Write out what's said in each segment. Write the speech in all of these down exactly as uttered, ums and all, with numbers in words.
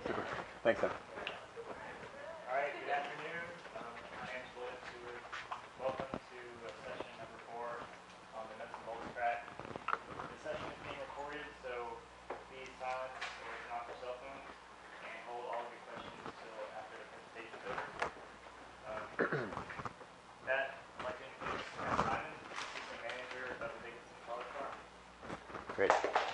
Super. Thanks, Sam. All right, good afternoon. Um, my name is Will Stewart. Welcome to uh, session number four on the nuts and bolts track. The session is being recorded, so please silence or turn off your cell phones and hold all of your questions until after the presentation is over. Um, that, I'd like to introduce Matt Simon, Assistant Manager of the Dickinson College Farm. Great.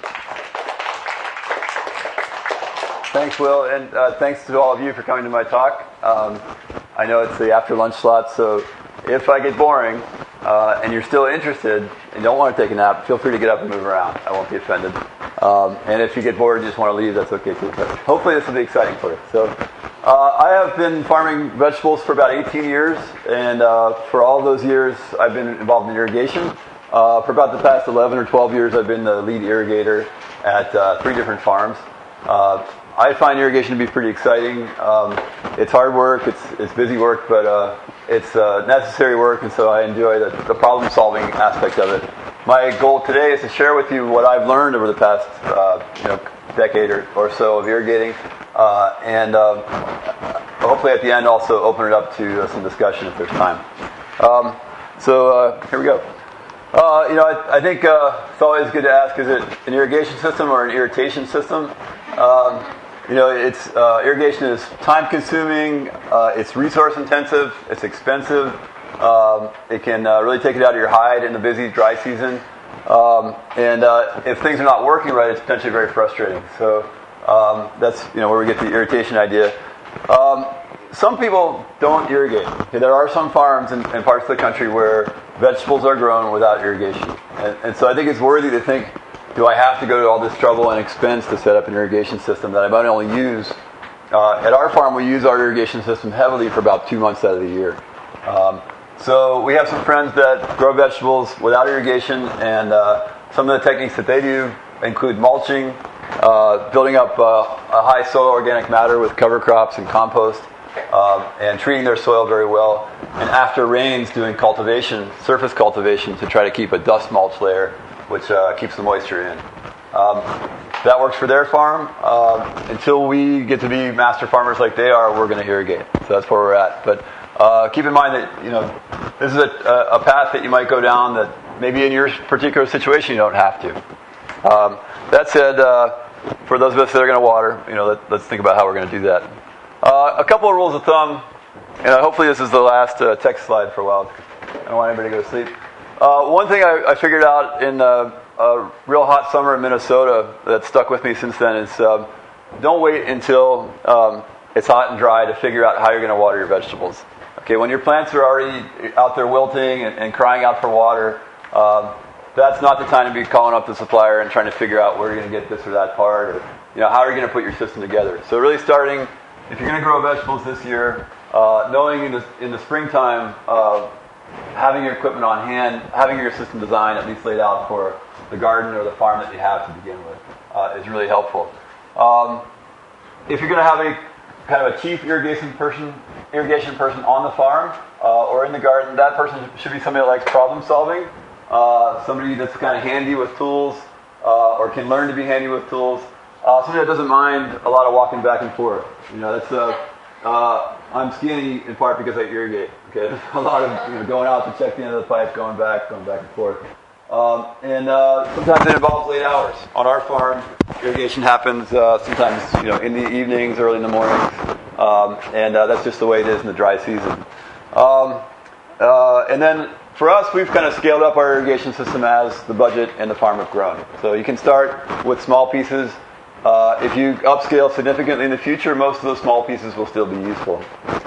Thanks, Will, and uh, thanks to all of you for coming to my talk. Um, I know it's the after lunch slot, so if I get boring uh, and you're still interested and don't want to take a nap, feel free to get up and move around. I won't be offended. Um, and if you get bored and just want to leave, that's okay too. But hopefully this will be exciting for you. So uh, I have been farming vegetables for about eighteen years, and uh, for all those years I've been involved in irrigation. Uh, for about the past eleven or twelve years I've been the lead irrigator at uh, three different farms. Uh, I find irrigation to be pretty exciting. Um, it's hard work, it's it's busy work, but uh, it's uh, necessary work, and so I enjoy the, the problem-solving aspect of it. My goal today is to share with you what I've learned over the past uh, you know decade or, or so of irrigating, uh, and uh, hopefully at the end also open it up to uh, some discussion if there's time. Um, so uh, here we go. Uh, you know, I, I think uh, it's always good to ask: is it an irrigation system or an irritation system? Um, You know, it's uh, irrigation is time-consuming, uh, it's resource-intensive, it's expensive, um, it can uh, really take it out of your hide in the busy dry season, um, and uh, if things are not working right, it's potentially very frustrating. So um, that's you know where we get the irritation idea. Um, some people don't irrigate. Okay, there are some farms in, in parts of the country where vegetables are grown without irrigation, and, and so I think it's worthy to think, do I have to go to all this trouble and expense to set up an irrigation system that I might only use? Uh, at our farm, we use our irrigation system heavily for about two months out of the year. Um, so we have some friends that grow vegetables without irrigation, and uh, some of the techniques that they do include mulching, uh, building up uh, a high soil organic matter with cover crops and compost, um, and treating their soil very well. And after rains, doing cultivation, surface cultivation, to try to keep a dust mulch layer, which uh, keeps the moisture in. Um, that works for their farm. Um, until we get to be master farmers like they are, we're going to irrigate. So that's where we're at. But uh, keep in mind that you know this is a, a path that you might go down that maybe in your particular situation you don't have to. Um, that said, uh, for those of us that are going to water, you know, let, let's think about how we're going to do that. Uh, a couple of rules of thumb, and uh, hopefully this is the last uh, text slide for a while. I don't want anybody to go to sleep. Uh, one thing I, I figured out in uh, a real hot summer in Minnesota that stuck with me since then is um, don't wait until um, it's hot and dry to figure out how you're going to water your vegetables. Okay, when your plants are already out there wilting and, and crying out for water, um, that's not the time to be calling up the supplier and trying to figure out where you're going to get this or that part, or you know how are you going to put your system together. So really starting, if you're going to grow vegetables this year, uh, knowing in the, in the springtime, uh, having your equipment on hand, having your system designed, at least laid out for the garden or the farm that you have to begin with, uh, is really helpful. Um, if you're going to have a kind of a chief irrigation person, irrigation person on the farm uh, or in the garden, that person should be somebody that likes problem solving, uh, somebody that's kind of handy with tools uh, or can learn to be handy with tools, uh, somebody that doesn't mind a lot of walking back and forth. You know, that's a uh, I'm skinny in part because I irrigate. Okay, there's a lot of you know, going out to check the end of the pipe, going back, going back and forth, um, and uh, sometimes it involves late hours. On our farm, irrigation happens uh, sometimes you know in the evenings, early in the mornings, um, and uh, that's just the way it is in the dry season. Um, uh, and then for us, we've kind of scaled up our irrigation system as the budget and the farm have grown. So you can start with small pieces. Uh, if you upscale significantly in the future, most of those small pieces will still be useful.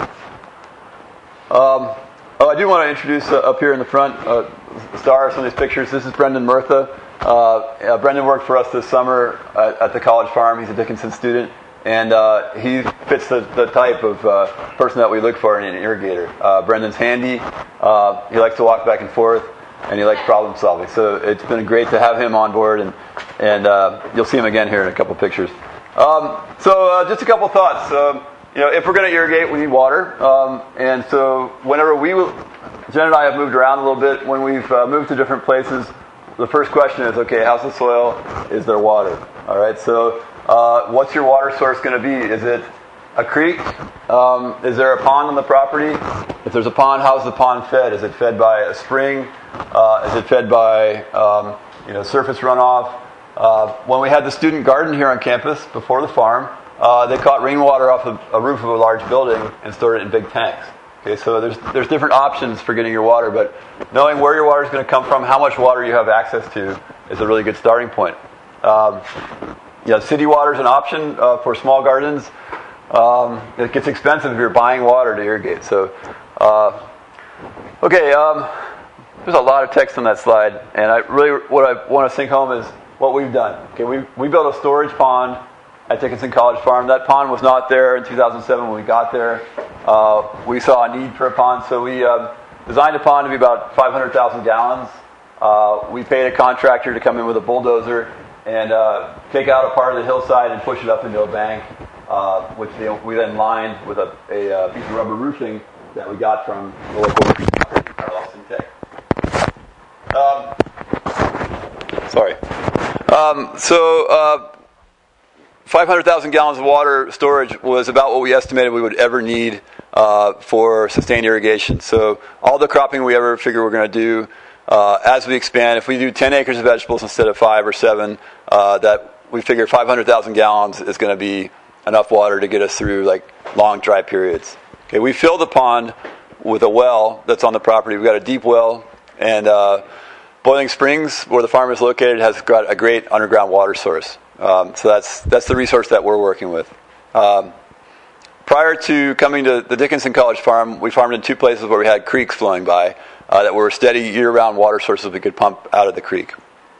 Um, oh, I do want to introduce uh, up here in the front, uh, star some of these pictures. This is Brendan Murtha. Uh, uh, Brendan worked for us this summer at, at the college farm. He's a Dickinson student, and uh, he fits the, the type of uh, person that we look for in an irrigator. Uh, Brendan's handy. Uh, he likes to walk back and forth, and he likes problem solving. So it's been great to have him on board, and and uh, you'll see him again here in a couple pictures. Um, so uh, just a couple thoughts. Um, you know, if we're going to irrigate, we need water, um, and so whenever we, will, Jen and I have moved around a little bit. When we've uh, moved to different places, the first question is, okay, how's the soil? Is there water? All right. So Uh, what's your water source going to be? Is it a creek? Um, is there a pond on the property? If there's a pond, how's the pond fed? Is it fed by a spring? Uh, is it fed by um, you know surface runoff? Uh, when we had the student garden here on campus before the farm, uh, they caught rainwater off of a roof of a large building and stored it in big tanks. Okay, so there's there's different options for getting your water, but knowing where your water is going to come from, how much water you have access to, is a really good starting point. Um, you know, city water is an option uh, for small gardens. Um, it gets expensive if you're buying water to irrigate. So, uh, okay, um, there's a lot of text on that slide, and I really what I want to sink home is what we've done. Okay, we we built a storage pond at Dickinson College Farm. That pond was not there in two thousand seven when we got there. Uh, we saw a need for a pond, so we uh, designed a pond to be about five hundred thousand gallons. Uh, we paid a contractor to come in with a bulldozer and uh, take out a part of the hillside and push it up into a bank, uh, which they, we then lined with a, a, a piece of rubber roofing that we got from the local roofing company, Austin Tech. Um, sorry. Um, so, uh, five hundred thousand gallons of water storage was about what we estimated we would ever need uh, for sustained irrigation. So all the cropping we ever figure we're going to do uh, as we expand, if we do ten acres of vegetables instead of five or seven, uh, that we figure five hundred thousand gallons is going to be enough water to get us through like long dry periods. Okay, we fill the pond with a well that's on the property. We've got a deep well, and uh, Boiling Springs, where the farm is located, has got a great underground water source. Um, so that's that's the resource that we're working with. Um, prior to coming to the Dickinson College Farm, we farmed in two places where we had creeks flowing by uh, that were steady year-round water sources we could pump out of the creek.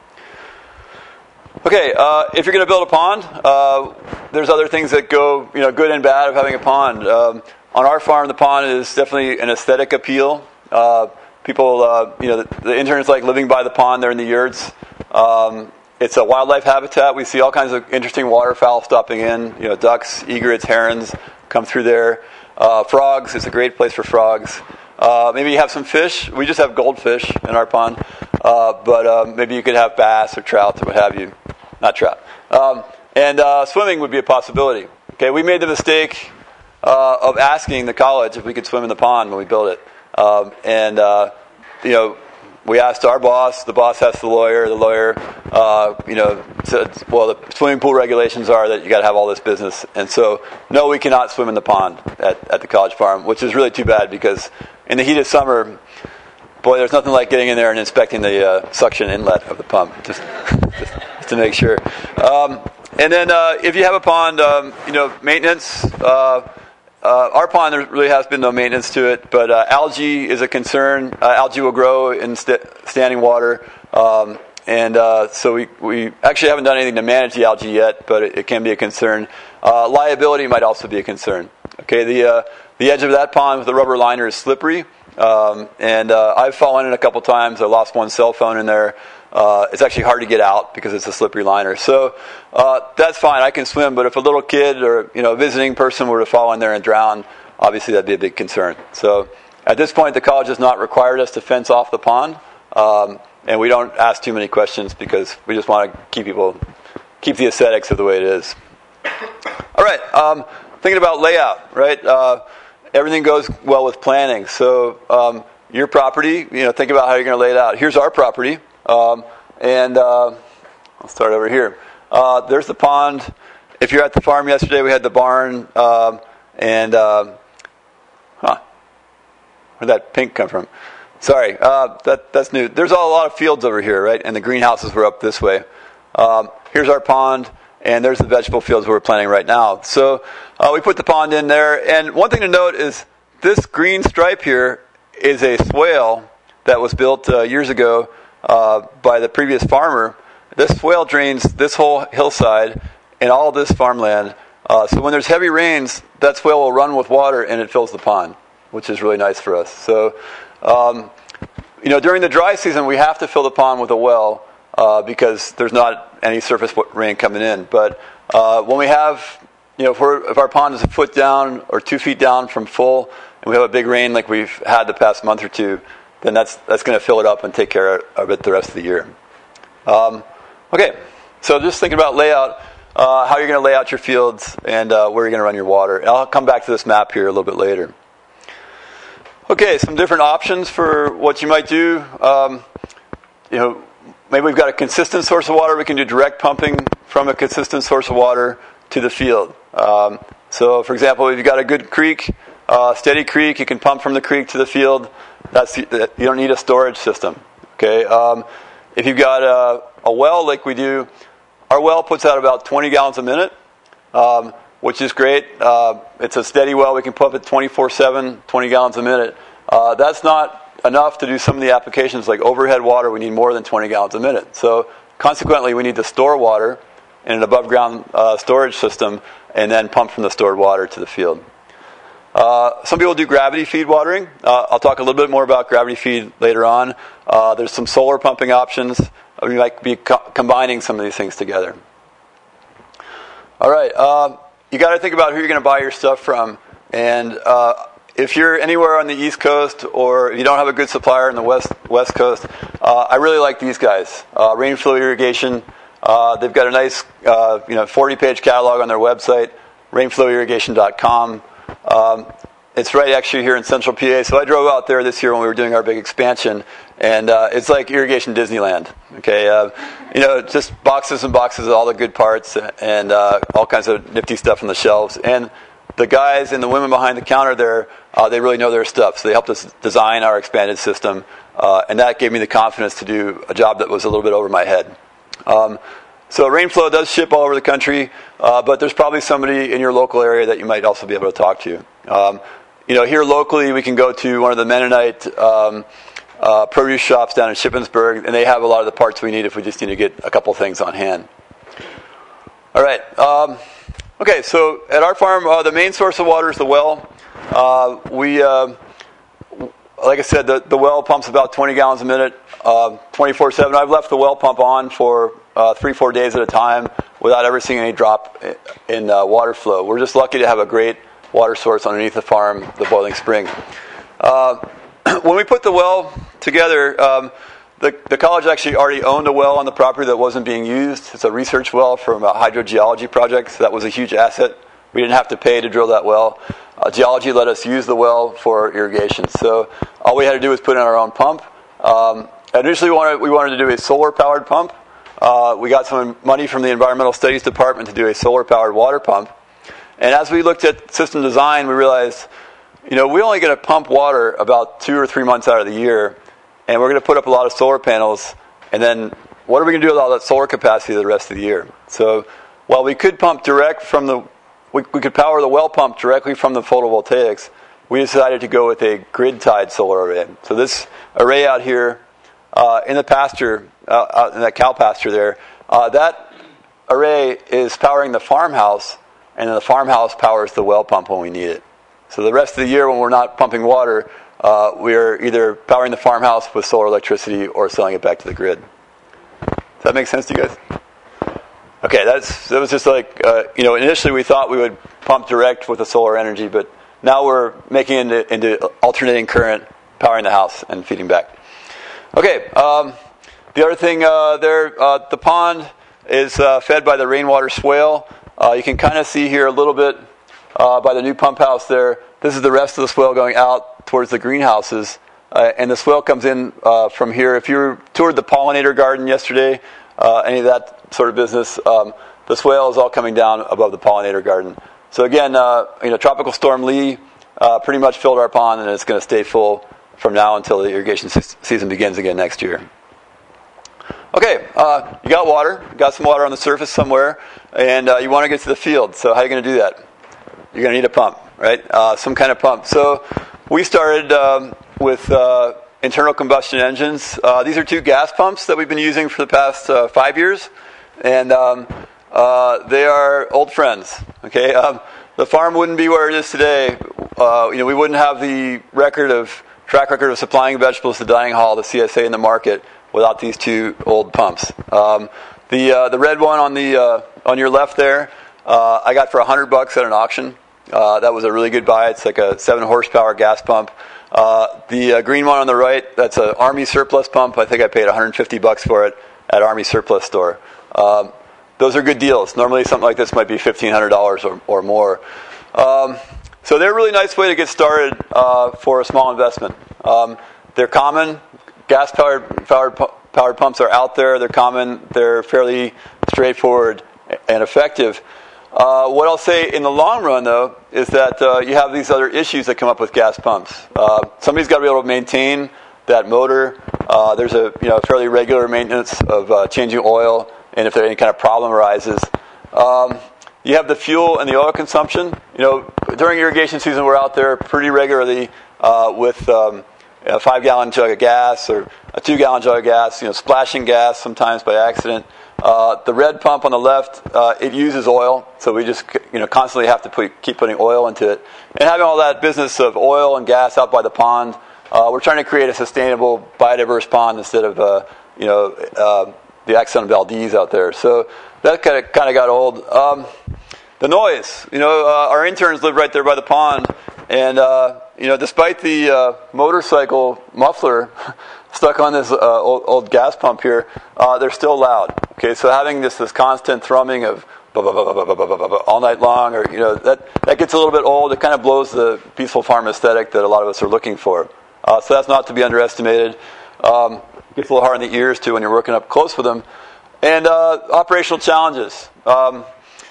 Okay, uh, if you're going to build a pond, uh, there's other things that go, you know, good and bad of having a pond. Um, on our farm, the pond is definitely an aesthetic appeal. Uh, people, uh, you know, the, the interns like living by the pond. They're in the yurts. Um, It's a wildlife habitat. We see all kinds of interesting waterfowl stopping in. You know, ducks, egrets, herons come through there. Uh, frogs. It's a great place for frogs. Uh, maybe you have some fish. We just have goldfish in our pond, uh, but uh, maybe you could have bass or trout or what have you. Not trout. Um, and uh, swimming would be a possibility. Okay, we made the mistake uh, of asking the college if we could swim in the pond when we built it, um, and uh, you know. We asked our boss. The boss asked the lawyer. The lawyer, uh, you know, said, "Well, the swimming pool regulations are that you got to have all this business." And so, no, we cannot swim in the pond at, at the college farm, which is really too bad because in the heat of summer, boy, there's nothing like getting in there and inspecting the uh, suction inlet of the pump, just, just, just to make sure. Um, and then, uh, if you have a pond, um, you know, maintenance. Uh, Uh, our pond, there really has been no maintenance to it, but uh, algae is a concern. Uh, algae will grow in st- standing water, um, and uh, so we, we actually haven't done anything to manage the algae yet, but it, it can be a concern. Uh, liability might also be a concern. Okay, the uh, the edge of that pond with the rubber liner is slippery, um, and uh, I've fallen in a couple times. I lost one cell phone in there. Uh, it's actually hard to get out because it's a slippery liner. So uh, that's fine. I can swim, but if a little kid or you know a visiting person were to fall in there and drown, obviously that'd be a big concern. So at this point, the college has not required us to fence off the pond, um, and we don't ask too many questions because we just want to keep people keep the aesthetics of the way it is. All right, um, thinking about layout, right? Uh, everything goes well with planning. So um, your property, you know, think about how you're going to lay it out. Here's our property. Um, and uh, I'll start over here. Uh, there's the pond. If you're at the farm yesterday, we had the barn. Um, and, uh, huh, where'd that pink come from? Sorry, uh, that that's new. There's a lot of fields over here, right? And the greenhouses were up this way. Um, here's our pond, and there's the vegetable fields we're planting right now. So uh, we put the pond in there. And one thing to note is this green stripe here is a swale that was built uh, years ago Uh, by the previous farmer. This swale drains this whole hillside and all this farmland. Uh, so when there's heavy rains, that swale will run with water and it fills the pond, which is really nice for us. So, um, you know, during the dry season, we have to fill the pond with a well uh, because there's not any surface rain coming in. But uh, when we have, you know, if, we're, if our pond is a foot down or two feet down from full, and we have a big rain like we've had the past month or two, then that's that's going to fill it up and take care of it the rest of the year. Um, okay, so just thinking about layout, uh, how you're going to lay out your fields, and uh, where you're going to run your water. And I'll come back to this map here a little bit later. Okay, some different options for what you might do. Um, you know, maybe we've got a consistent source of water. We can do direct pumping from a consistent source of water to the field. Um, so, for example, if you've got a good creek, uh, steady creek, you can pump from the creek to the field. That's you don't need a storage system. Okay. Um, if you've got a, a well like we do, our well puts out about twenty gallons a minute, um, which is great. Uh, it's a steady well. We can pump it twenty-four seven, twenty gallons a minute. Uh, that's not enough to do some of the applications like overhead water. We need more than twenty gallons a minute. So consequently, we need to store water in an above-ground uh, storage system and then pump from the stored water to the field. Uh, some people do gravity feed watering. Uh, I'll talk a little bit more about gravity feed later on. Uh, there's some solar pumping options. We might be co- combining some of these things together. All right. Uh, you got to think about who you're going to buy your stuff from. And uh, if you're anywhere on the East Coast, or if you don't have a good supplier on the West West Coast, uh, I really like these guys. Uh, Rainflow Irrigation. Uh, they've got a nice, uh, you know, forty-page catalog on their website, rainflow irrigation dot com. Um, it's right actually here in Central P A. So I drove out there this year when we were doing our big expansion, and uh, it's like irrigation Disneyland. Okay, uh, you know, just boxes and boxes of all the good parts and uh, all kinds of nifty stuff on the shelves. And the guys and the women behind the counter there, uh, they really know their stuff. So they helped us design our expanded system, uh, and that gave me the confidence to do a job that was a little bit over my head. Um, so Rainflow does ship all over the country, uh, but there's probably somebody in your local area that you might also be able to talk to. Um, you know, here locally, we can go to one of the Mennonite um, uh, produce shops down in Shippensburg, and they have a lot of the parts we need if we just need to get a couple things on hand. All right. Um, okay, so at our farm, uh, the main source of water is the well. Uh, we, uh, like I said, the, the well pumps about twenty gallons a minute, uh, twenty-four seven. I've left the well pump on for uh, three, four days at a time without ever seeing any drop in uh, water flow. We're just lucky to have a great water source underneath the farm, the Boiling Spring. Uh, when we put the well together, um, the, the college actually already owned a well on the property that wasn't being used. It's a research well from a hydrogeology project, so that was a huge asset. We didn't have to pay to drill that well. Uh, geology let us use the well for irrigation. So all we had to do was put in our own pump. Um, initially, we wanted, we wanted to do a solar-powered pump. Uh, we got some money from the Environmental Studies Department to do a solar-powered water pump. And as we looked at system design, we realized, you know, we only get to pump water about two or three months out of the year, and we're going to put up a lot of solar panels, and then what are we going to do with all that solar capacity the rest of the year? So while we could pump direct from the, we, we could power the well pump directly from the photovoltaics, we decided to go with a grid-tied solar array. So this array out here uh, in the pasture, uh, out in that cow pasture there, uh, that array is powering the farmhouse, and then the farmhouse powers the well pump when we need it. So the rest of the year when we're not pumping water, uh, we're either powering the farmhouse with solar electricity or selling it back to the grid. Does that make sense to you guys? Okay, that's that was just like, uh, you know, initially we thought we would pump direct with the solar energy, but now we're making it into, into alternating current, powering the house and feeding back. Okay, um, the other thing uh, there, uh, the pond is uh, fed by the rainwater swale. Uh, you can kind of see here a little bit uh, by the new pump house there. This is the rest of the swale going out towards the greenhouses. Uh, and the swale comes in uh, from here. If you toured the pollinator garden yesterday, uh, any of that sort of business, um, the swale is all coming down above the pollinator garden. So again, uh, you know, Tropical Storm Lee uh, pretty much filled our pond, and it's going to stay full from now until the irrigation se- season begins again next year. Okay, uh, you got water, you got some water on the surface somewhere, and uh, you want to get to the field. So how are you going to do that? You're going to need a pump, right? Uh, some kind of pump. So we started um, with uh, internal combustion engines. Uh, these are two gas pumps that we've been using for the past uh, five years, and um, uh, they are old friends. Okay, um, the farm wouldn't be where it is today. Uh, you know, we wouldn't have the record of track record of supplying vegetables to dining hall, the C S A in the market, without these two old pumps. Um, the uh, the red one on the uh, on your left there, uh, I got for a hundred bucks at an auction. Uh, that was a really good buy. It's like a seven horsepower gas pump. Uh, the uh, green one on the right, that's an Army surplus pump. I think I paid one hundred fifty bucks for it at Army surplus store. Um, those are good deals. Normally something like this might be fifteen hundred dollars or, or more. Um, so they're a really nice way to get started uh, for a small investment. Um, they're common. Gas-powered powered, powered pumps are out there. They're common. They're fairly straightforward and effective. Uh, what I'll say in the long run, though, is that uh, you have these other issues that come up with gas pumps. Uh, somebody's got to be able to maintain that motor. Uh, there's a you know fairly regular maintenance of uh, changing oil, and if there any kind of problem arises. Um, you have the fuel and the oil consumption. You know, during irrigation season, we're out there pretty regularly uh, with um, a five-gallon jug of gas or a two-gallon jug of gas. You know, splashing gas sometimes by accident. Uh, the red pump on the left, uh, it uses oil, so we just you know constantly have to put, keep putting oil into it. And having all that business of oil and gas out by the pond, uh, we're trying to create a sustainable, biodiverse pond instead of uh, you know uh, the Exxon Valdez out there. So that kind of kind of got old. Um, the noise, you know, uh, our interns live right there by the pond, and uh, you know, despite the uh, motorcycle muffler stuck on this uh, old, old gas pump here, uh, they're still loud. Okay, so having this this constant thrumming of all night long, or you know, that that gets a little bit old. It kind of blows the peaceful farm aesthetic that a lot of us are looking for. Uh, so that's not to be underestimated. Um, gets a little hard in the ears too when you're working up close with them. And uh, operational challenges. Um,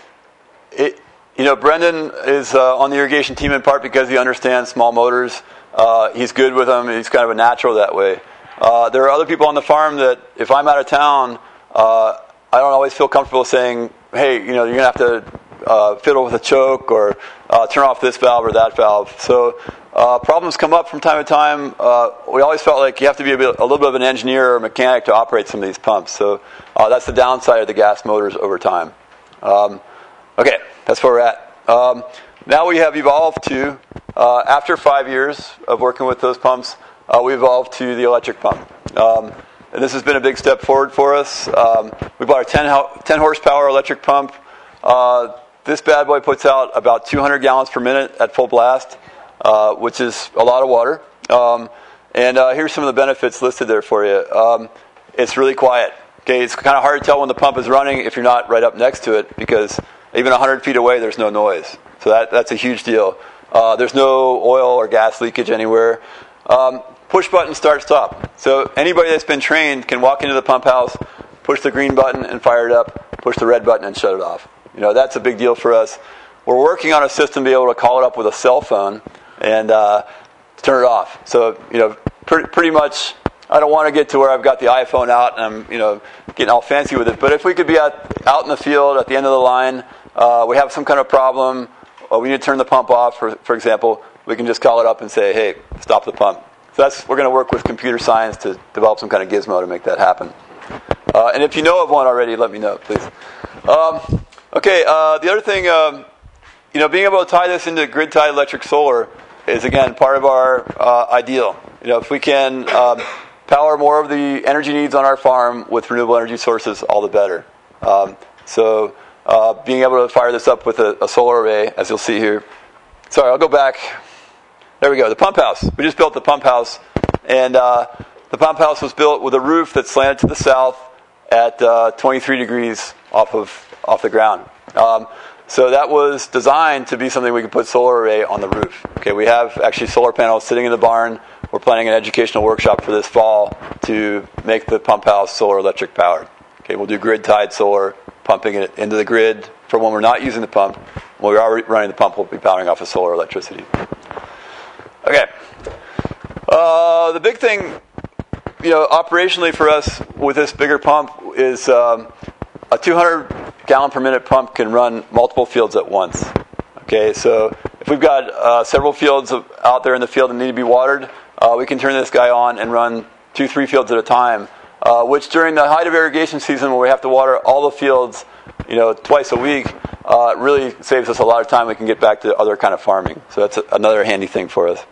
it, you know, Brendan is uh, on the irrigation team in part because he understands small motors. Uh, he's good with them. He's kind of a natural that way. Uh, there are other people on the farm that if I'm out of town, uh, I don't always feel comfortable saying, hey, you know, you're going to have to uh, fiddle with a choke or uh, turn off this valve or that valve. So uh, problems come up from time to time. Uh, we always felt like you have to be a, bit, a little bit of an engineer or mechanic to operate some of these pumps. So uh, that's the downside of the gas motors over time. Um, okay, that's where we're at. Um, now we have evolved to, uh, after five years of working with those pumps, uh, we evolved to the electric pump. Um, and this has been a big step forward for us. Um, we bought a ten horsepower electric pump. Uh, this bad boy puts out about two hundred gallons per minute at full blast, uh, which is a lot of water. Um, and uh, here's some of the benefits listed there for you. Um, it's really quiet. Okay, it's kind of hard to tell when the pump is running if you're not right up next to it, because even one hundred feet away, there's no noise. So that, that's a huge deal. Uh, there's no oil or gas leakage anywhere. Um, push button start stop. So anybody that's been trained can walk into the pump house, push the green button and fire it up, push the red button and shut it off. You know, that's a big deal for us. We're working on a system to be able to call it up with a cell phone and uh, turn it off. So, you know, pretty, pretty much, I don't want to get to where I've got the iPhone out and I'm, you know, getting all fancy with it. But if we could be out, out in the field at the end of the line, uh, we have some kind of problem, or we need to turn the pump off, for, for example, we can just call it up and say, hey, stop the pump. So that's, we're going to work with computer science to develop some kind of gizmo to make that happen. Uh, and if you know of one already, let me know, please. Um, okay, uh, the other thing, um, you know, being able to tie this into grid-tied electric solar is, again, part of our uh, ideal. You know, if we can um, power more of the energy needs on our farm with renewable energy sources, all the better. Um, so uh, being able to fire this up with a, a solar array, as you'll see here. Sorry, I'll go back. There we go, the pump house. We just built the pump house, and uh, the pump house was built with a roof that's slanted to the south at uh, twenty-three degrees off of off the ground. Um, so that was designed to be something we could put solar array on the roof. Okay, we have actually solar panels sitting in the barn. We're planning an educational workshop for this fall to make the pump house solar electric powered. Okay, we'll do grid-tied solar, pumping it into the grid for when we're not using the pump. When we're already running the pump, we'll be powering off of solar electricity. Okay. Uh, the big thing, you know, operationally for us with this bigger pump is um, a two hundred gallon per minute pump can run multiple fields at once. Okay, so if we've got uh, several fields of, out there in the field that need to be watered, uh, we can turn this guy on and run two, three fields at a time. Uh, which during the height of irrigation season, when we have to water all the fields, you know, twice a week, uh, really saves us a lot of time. We can get back to other kind of farming. So that's a, another handy thing for us.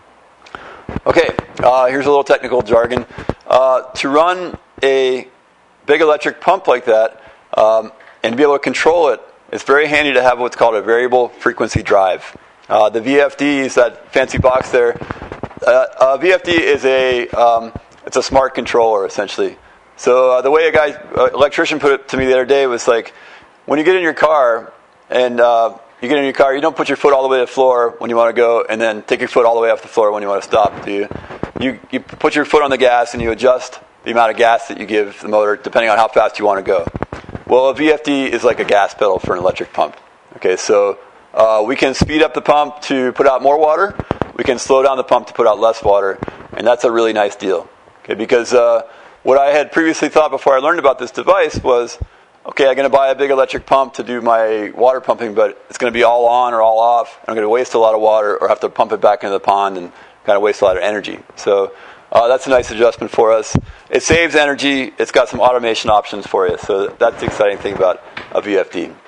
Okay, uh, here's a little technical jargon. Uh, to run a big electric pump like that um, and to be able to control it, it's very handy to have what's called a variable frequency drive. Uh, the V F D is that fancy box there. Uh, uh, V F D is a um, it's a smart controller essentially. So uh, the way a guy, uh, electrician put it to me the other day was like, when you get in your car and uh, you get in your car, you don't put your foot all the way to the floor when you want to go and then take your foot all the way off the floor when you want to stop, do you? You, you put your foot on the gas and you adjust the amount of gas that you give the motor depending on how fast you want to go. Well, a V F D is like a gas pedal for an electric pump. Okay, so uh, we can speed up the pump to put out more water. We can slow down the pump to put out less water, and that's a really nice deal. Okay, because uh, what I had previously thought before I learned about this device was, okay, I'm going to buy a big electric pump to do my water pumping, but it's going to be all on or all off. I'm going to waste a lot of water or have to pump it back into the pond and kind of waste a lot of energy. So uh, that's a nice adjustment for us. It saves energy. It's got some automation options for you. So that's the exciting thing about a V F D.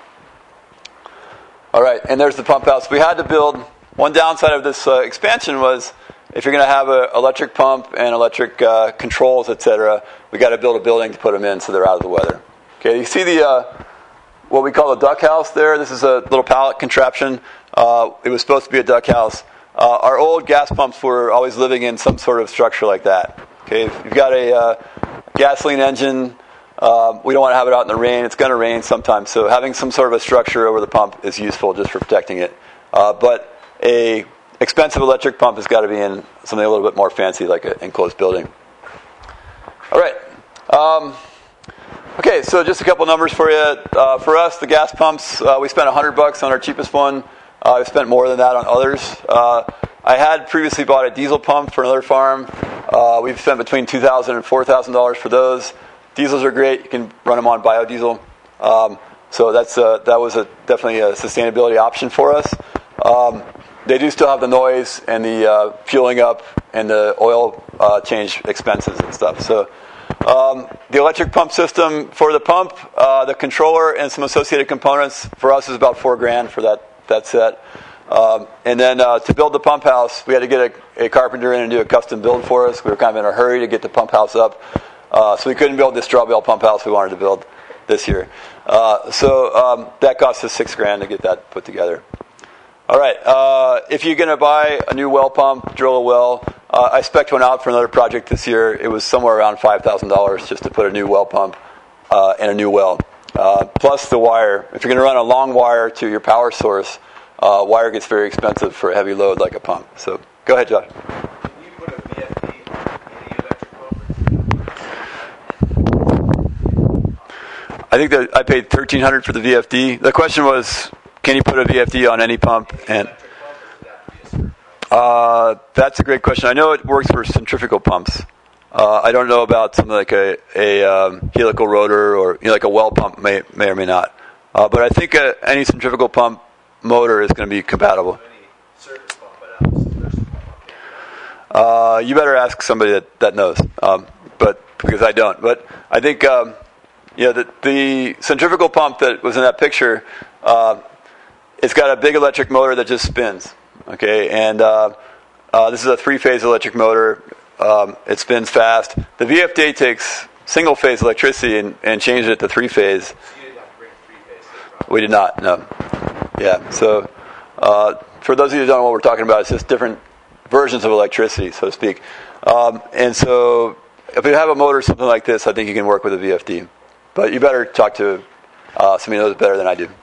All right, and there's the pump house. We had to build, one downside of this uh, expansion was if you're going to have an electric pump and electric uh, controls, et cetera, we got to build a building to put them in so they're out of the weather. Okay, you see the uh, what we call a duck house there? This is a little pallet contraption. Uh, it was supposed to be a duck house. Uh, our old gas pumps were always living in some sort of structure like that. Okay, if you've got a uh, gasoline engine, uh, we don't want to have it out in the rain. It's going to rain sometimes, so having some sort of a structure over the pump is useful just for protecting it. Uh, but a expensive electric pump has got to be in something a little bit more fancy, like an enclosed building. All right. Um, okay, so just a couple numbers for you. Uh, for us, the gas pumps, uh, we spent one hundred bucks on our cheapest one. Uh, I've spent more than that on others. Uh, I had previously bought a diesel pump for another farm. Uh, we've spent between two thousand dollars and four thousand dollars for those. Diesels are great. You can run them on biodiesel. Um, so that's uh, that was a, definitely a sustainability option for us. Um, they do still have the noise and the uh, fueling up and the oil uh, change expenses and stuff. So um, the electric pump system for the pump, uh, the controller, and some associated components for us is about four grand for that. That set. Um, and then uh, to build the pump house, we had to get a, a carpenter in and do a custom build for us. We were kind of in a hurry to get the pump house up. Uh, so we couldn't build this straw bale pump house we wanted to build this year. Uh, so um, that cost us six grand to get that put together. All right. Uh, if you're going to buy a new well pump, drill a well, uh, I spec'd one out for another project this year. It was somewhere around five thousand dollars just to put a new well pump uh, and a new well. Uh, plus the wire. If you're going to run a long wire to your power source, uh, wire gets very expensive for a heavy load like a pump. So go ahead, Josh. Can you put a V F D in the electric pump? I think that I paid thirteen hundred dollars for the V F D. The question was, can you put a V F D on any pump? And uh, that's a great question. I know it works for centrifugal pumps. Uh, I don't know about something like a, a um, helical rotor or you know, like a well pump may may or may not. Uh, but I think uh, any centrifugal pump motor is going to be compatible. Uh, you better ask somebody that, that knows, um, but because I don't. But I think um, you know the, the centrifugal pump that was in that picture. Uh, it's got a big electric motor that just spins. Okay, and uh, uh, this is a three-phase electric motor. Um, it spins fast. The V F D takes single-phase electricity and, and changes it to three-phase. So you didn't have to bring three-phase? We did not, no. Yeah, so uh, for those of you who don't know what we're talking about, it's just different versions of electricity, so to speak. Um, and so if you have a motor something like this, I think you can work with a V F D. But you better talk to uh, somebody who knows better than I do.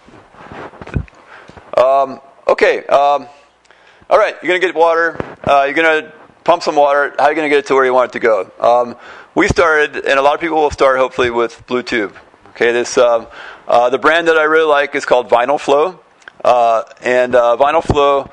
Um, okay. Um, all right, you're going to get water. Uh, you're going to pump some water. How are you going to get it to where you want it to go? Um, we started, and a lot of people will start hopefully with Blue Tube. Okay, this um, uh, the brand that I really like is called Vinyl Flow, uh, and uh, Vinyl Flow.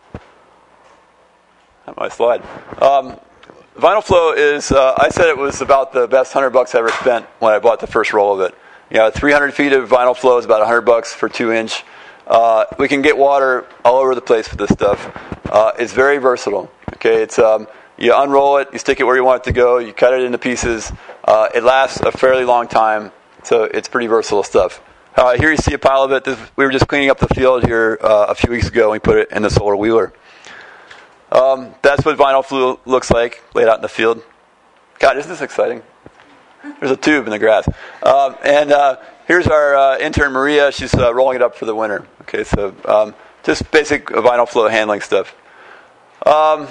Not my slide. Um, Vinyl Flow is. Uh, I said it was about the best hundred bucks I ever spent when I bought the first roll of it. You know, three hundred feet of Vinyl Flow is about a hundred bucks for two inch. Uh, we can get water all over the place with this stuff. Uh, it's very versatile. Okay, it's um, you unroll it, you stick it where you want it to go, you cut it into pieces. Uh, it lasts a fairly long time, so it's pretty versatile stuff. Uh, here you see a pile of it. This, we were just cleaning up the field here uh, a few weeks ago, and we put it in the solar wheeler. Um, that's what Vinyl Flow looks like, laid out in the field. God, isn't this exciting? There's a tube in the grass. Um, and uh, here's our uh, intern, Maria. She's uh, rolling it up for the winter. Okay, so um, just basic Vinyl Flow handling stuff. Um,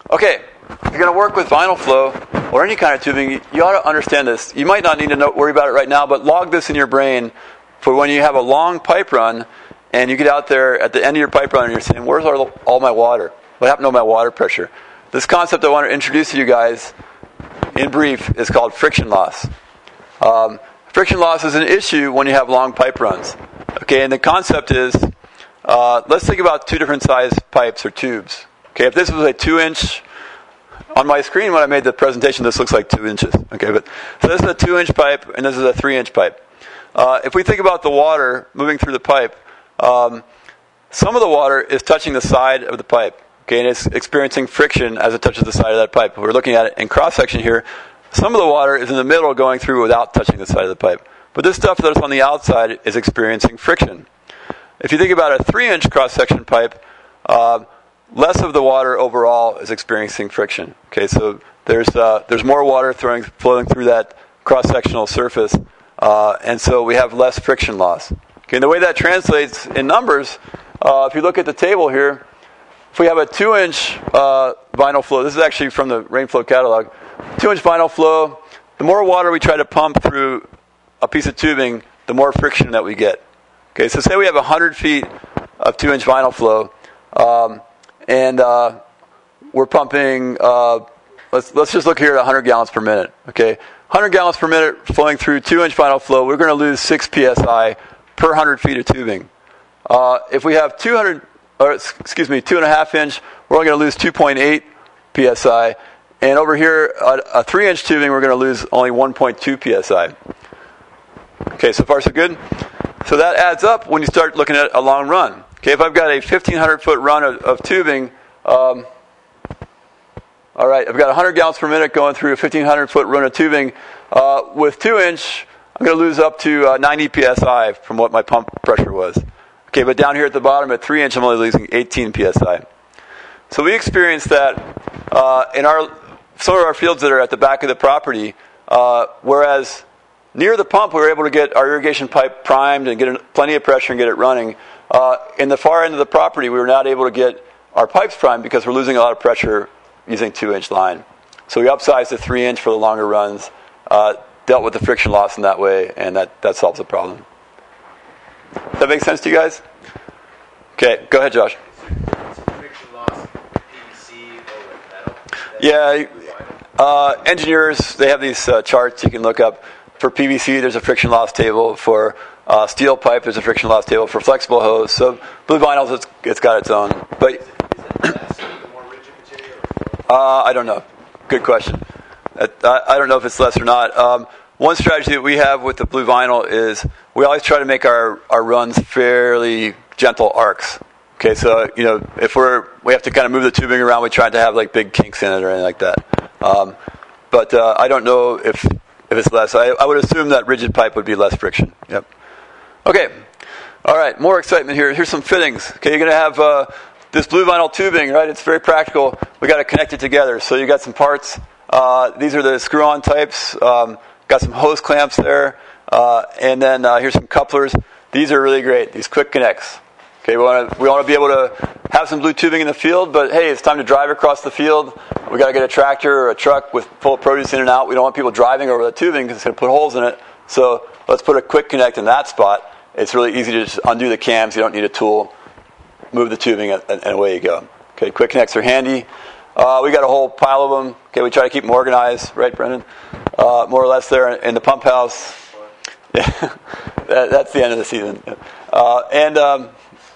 Okay, if you're going to work with vinyl flow or any kind of tubing, you, you ought to understand this. You might not need to know, worry about it right now, but log this in your brain for when you have a long pipe run and you get out there at the end of your pipe run and you're saying, where's all, all my water? What happened to my water pressure? This concept I want to introduce to you guys in brief is called friction loss. Um, friction loss is an issue when you have long pipe runs. Okay, and the concept is, uh, let's think about two different size pipes or tubes. Okay, if this was a two-inch, on my screen when I made the presentation, this looks like two inches. Okay, but so this is a two-inch pipe and this is a three-inch pipe. Uh, if we think about the water moving through the pipe, um, some of the water is touching the side of the pipe. Okay, and it's experiencing friction as it touches the side of that pipe. We're looking at it in cross-section here. Some of the water is in the middle going through without touching the side of the pipe. But this stuff that's on the outside is experiencing friction. If you think about a three-inch cross-section pipe, uh, less of the water overall is experiencing friction. Okay, so there's uh, there's more water throwing, flowing through that cross-sectional surface, uh, and so we have less friction loss. Okay, and the way that translates in numbers, uh, if you look at the table here, if we have a two-inch uh, vinyl flow, this is actually from the Rainflow catalog, two-inch vinyl flow, the more water we try to pump through a piece of tubing, the more friction that we get. Okay, so say we have one hundred feet of two-inch vinyl flow, um, and uh, we're pumping, uh, let's let's just look here at one hundred gallons per minute. Okay, one hundred gallons per minute flowing through two-inch vinyl flow, we're going to lose six P S I per one hundred feet of tubing. Uh, if we have two hundred, or excuse me, two and a half inch, we're only going to lose two point eight P S I. And over here, a, a three-inch tubing, we're going to lose only one point two P S I. Okay, so far so good? So that adds up when you start looking at a long run. Okay, if I've got a fifteen hundred foot run of, of tubing, um, all right, I've got one hundred gallons per minute going through a fifteen hundred foot run of tubing. Uh, with two inch, I'm going to lose up to uh, ninety P S I from what my pump pressure was. Okay, but down here at the bottom at three inch, I'm only losing eighteen P S I. So we experienced that uh, in our some of our fields that are at the back of the property, uh, whereas near the pump we were able to get our irrigation pipe primed and get plenty of pressure and get it running. Uh, in the far end of the property, we were not able to get our pipes primed because we're losing a lot of pressure using two-inch line. So we upsized to three-inch for the longer runs, uh, dealt with the friction loss in that way, and that, that solves the problem. Does that make sense to you guys? Okay, go ahead, Josh. Friction loss, P V C or metal? Yeah, uh, engineers, they have these uh, charts you can look up. For P V C, there's a friction loss table. For uh, steel pipe, there's a friction loss table. For flexible hose, so blue vinyls, it's, it's got its own. But Is that less with the more rigid material? uh, I don't know. Good question. I, I don't know if it's less or not. Um, one strategy that we have with the blue vinyl is we always try to make our, our runs fairly gentle arcs. Okay, so you know if we're we have to kind of move the tubing around, we try to have like big kinks in it or anything like that. Um, but uh, I don't know if. If it's less, I, I would assume that rigid pipe would be less friction. Yep. Okay. All right. More excitement here. Here's some fittings. Okay, you're going to have uh, this blue vinyl tubing, right? It's very practical. We got to connect it together. So you got some parts. Uh, these are the screw-on types. Um, got some hose clamps there, uh, and then uh, here's some couplers. These are really great. These quick connects. Okay, we want to we want to be able to have some blue tubing in the field, but hey, it's time to drive across the field. We got to get a tractor or a truck with full of produce in and out. We don't want people driving over the tubing because it's going to put holes in it. So let's put a quick connect in that spot. It's really easy to just undo the cams. You don't need a tool. Move the tubing and, and away you go. Okay, quick connects are handy. Uh, we got a whole pile of them. Okay, we try to keep them organized, right, Brendan? Uh, more or less there in the pump house. Yeah, that, that's the end of the season. Uh, and um,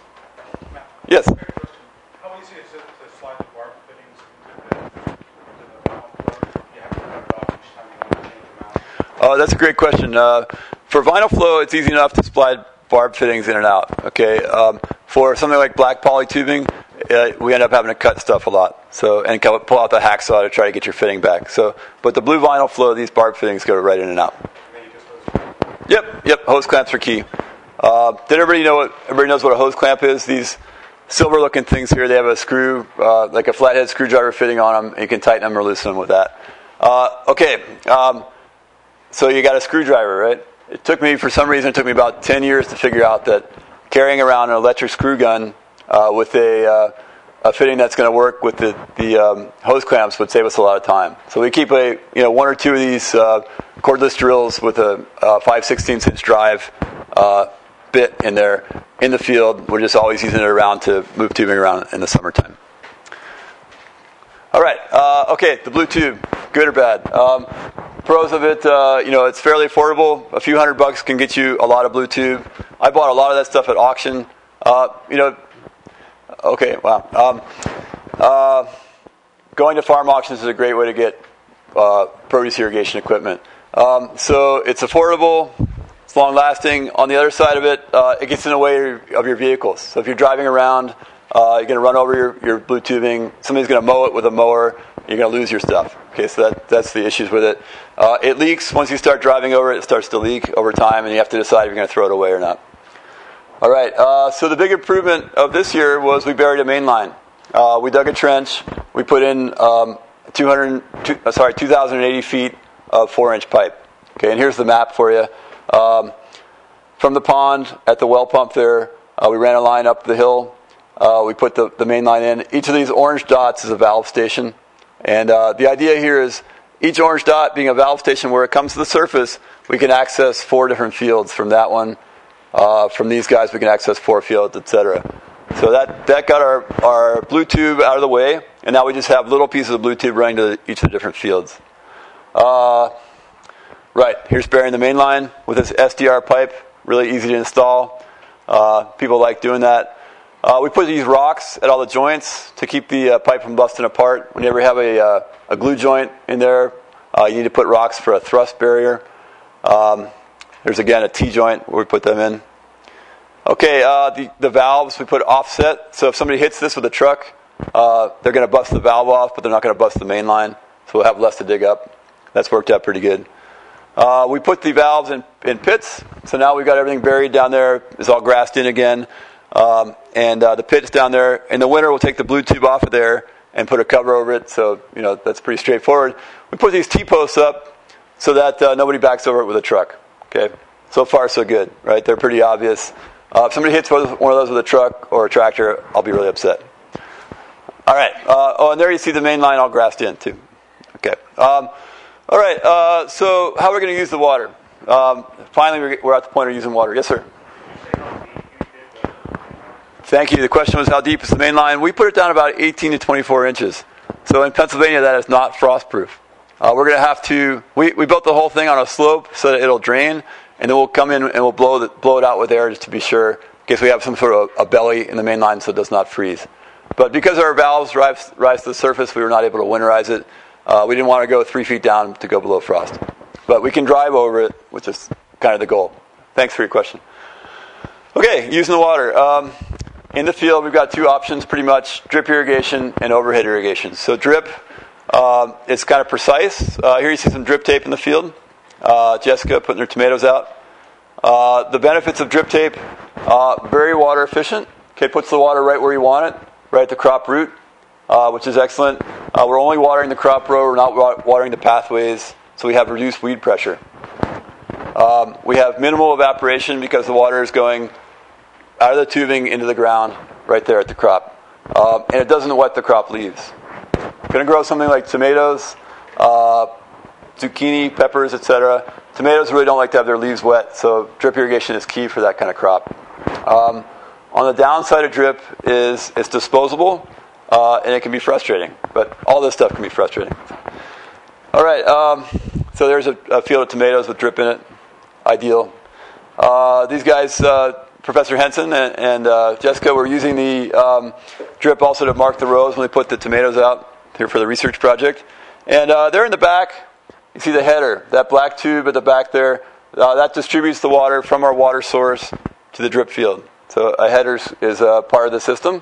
yes. How easy is it to slide the barb fittings into the, into the vinyl flow? You have to cut it off each time you want to change them out. Oh, that's a great question. Uh, for vinyl flow, it's easy enough to slide barb fittings in and out. Okay. Um, for something like black poly tubing, uh, we end up having to cut stuff a lot. So and pull out the hacksaw to try to get your fitting back. So, but the blue vinyl flow, these barb fittings go right in and out. Yep, yep. Hose clamps are key. Uh, did everybody know what? Everybody knows what a hose clamp is? These silver-looking things here. They have a screw, uh, like a flathead screwdriver fitting on them. And you can tighten them or loosen them with that. Uh, okay. Um, so you got a screwdriver, right? It took me, for some reason, it took me about ten years to figure out that carrying around an electric screw gun uh, with a, uh, a fitting that's going to work with the, the um, hose clamps would save us a lot of time. So we keep a you know one or two of these uh, cordless drills with a uh, five sixteenths inch drive uh, bit in there in the field. We're just always using it around to move tubing around in the summertime. All right. Uh, okay, the blue tube, good or bad? Um, pros of it, uh, you know, it's fairly affordable. A few hundred bucks can get you a lot of blue tube. I bought a lot of that stuff at auction. Uh, you know, okay, wow. Um, uh, going to farm auctions is a great way to get uh, produce irrigation equipment. Um, so it's affordable. It's long-lasting. On the other side of it, uh, it gets in the way of your vehicles. So if you're driving around, uh, you're going to run over your, your blue tubing. Somebody's going to mow it with a mower. You're going to lose your stuff. Okay, so that, that's the issues with it. Uh, it leaks. Once you start driving over it, it starts to leak over time, and you have to decide if you're going to throw it away or not. All right, uh, so the big improvement of this year was we buried a main line. Uh, we dug a trench. We put in um, two hundred, two, uh, sorry, two thousand eighty feet of four-inch pipe. Okay, and here's the map for you. Um, from the pond at the well pump there, uh, we ran a line up the hill. Uh, we put the, the main line in. Each of these orange dots is a valve station. And uh, the idea here is each orange dot being a valve station, where it comes to the surface, we can access four different fields from that one. Uh, from these guys, we can access four fields, et cetera. So that, that got our, our blue tube out of the way, and now we just have little pieces of blue tube running to each of the different fields. Uh, right, here's burying the main line with this S D R pipe. Really easy to install. Uh, people like doing that. Uh, we put these rocks at all the joints to keep the uh, pipe from busting apart. Whenever you have a, uh, a glue joint in there, uh, you need to put rocks for a thrust barrier. Um, there's, again, a T-joint where we put them in. Okay, uh, the, the valves, we put offset. So if somebody hits this with a truck, uh, they're going to bust the valve off, but they're not going to bust the main line. So we'll have less to dig up. That's worked out pretty good. Uh, we put the valves in, in pits. So now we've got everything buried down there. It's all grassed in again. Um, and uh, the pit's down there. In the winter, we'll take the blue tube off of there and put a cover over it. So, you know, that's pretty straightforward. We put these T-posts up so that uh, nobody backs over it with a truck. Okay, so far so good, right? They're pretty obvious. Uh, if somebody hits one of those with a truck or a tractor, I'll be really upset. All right. Uh, oh, and there you see the main line all grassed in, too. Okay. Um, all right. Uh, so how are we going to use the water? Um, finally, we're at the point of using water. Yes, sir? Thank you. The question was, how deep is the main line? We put it down about eighteen to twenty-four inches. So in Pennsylvania, that is not frost-proof. Uh, we're going to have to, we, we built the whole thing on a slope so that it'll drain, and then we'll come in and we'll blow, the, blow it out with air just to be sure, in case we have some sort of a belly in the main line so it does not freeze. But because our valves rise, rise to the surface, we were not able to winterize it. Uh, we didn't want to go three feet down to go below frost. But we can drive over it, which is kind of the goal. Thanks for your question. Okay, using the water. Um, in the field, we've got two options pretty much, drip irrigation and overhead irrigation. So drip, uh, it's kind of precise. Uh, here you see some drip tape in the field. Uh, Jessica putting her tomatoes out. Uh, the benefits of drip tape, uh, very water efficient. Okay, puts the water right where you want it, right at the crop root, uh, which is excellent. Uh, we're only watering the crop row, we're not wa- watering the pathways, so we have reduced weed pressure. Um, we have minimal evaporation because the water is going out of the tubing into the ground right there at the crop. Uh, and it doesn't wet the crop leaves. Going to grow something like tomatoes, uh, zucchini, peppers, et cetera. Tomatoes really don't like to have their leaves wet, so drip irrigation is key for that kind of crop. Um, on the downside of drip is it's disposable, uh, and it can be frustrating. But all this stuff can be frustrating. All right, um, so there's a, a field of tomatoes with drip in it. Ideal. Uh, these guys, uh, Professor Henson and, and uh, Jessica, were using the um, drip also to mark the rows when they put the tomatoes out here for the research project. And uh, they're in the back. You see the header, that black tube at the back there. Uh, that distributes the water from our water source to the drip field. So a header is a part of the system.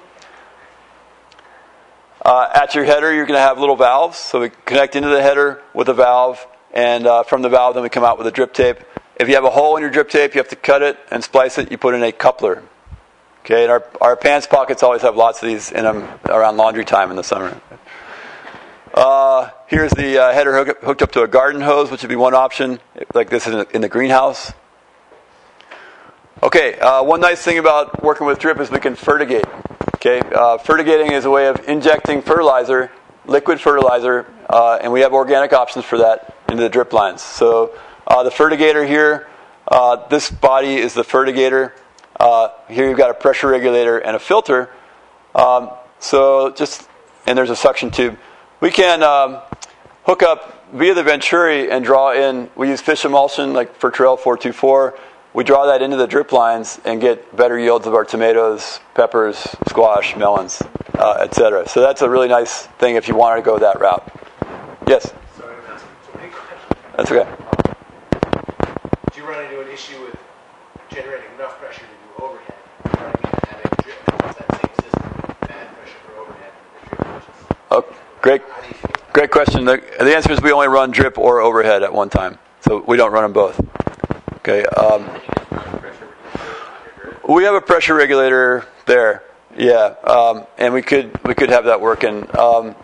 Uh, at your header, you're going to have little valves. So we connect into the header with a valve, and uh, from the valve, then we come out with a drip tape. If you have a hole in your drip tape, you have to cut it and splice it. You put in a coupler. Okay, and our, our pants pockets always have lots of these in them around laundry time in the summer. Uh, here's the uh, header hook, hooked up to a garden hose, which would be one option, like this in the, in the greenhouse. Okay, uh, one nice thing about working with drip is we can fertigate. Okay, uh, fertigating is a way of injecting fertilizer, liquid fertilizer, uh, and we have organic options for that into the drip lines. So uh, the fertigator here, uh, this body is the fertigator. Uh, here you've got a pressure regulator and a filter. Um, so just, and there's a suction tube. We can um, hook up via the Venturi and draw in, we use fish emulsion like Fertrel four two four. We draw that into the drip lines and get better yields of our tomatoes, peppers, squash, melons, uh, et cetera. So that's a really nice thing if you want to go that route. Yes? Sorry, that's a big question. That's okay. Do you run into an issue with generating enough pressure to do overhead? Running into having drip, that same system, bad pressure for overhead for drip pushes. Oh, great, How do you feel? great question. The, the answer is we only run drip or overhead at one time. So we don't run them both. Okay. Um, we have a pressure regulator there. Yeah, um, and we could we could have that working. Um,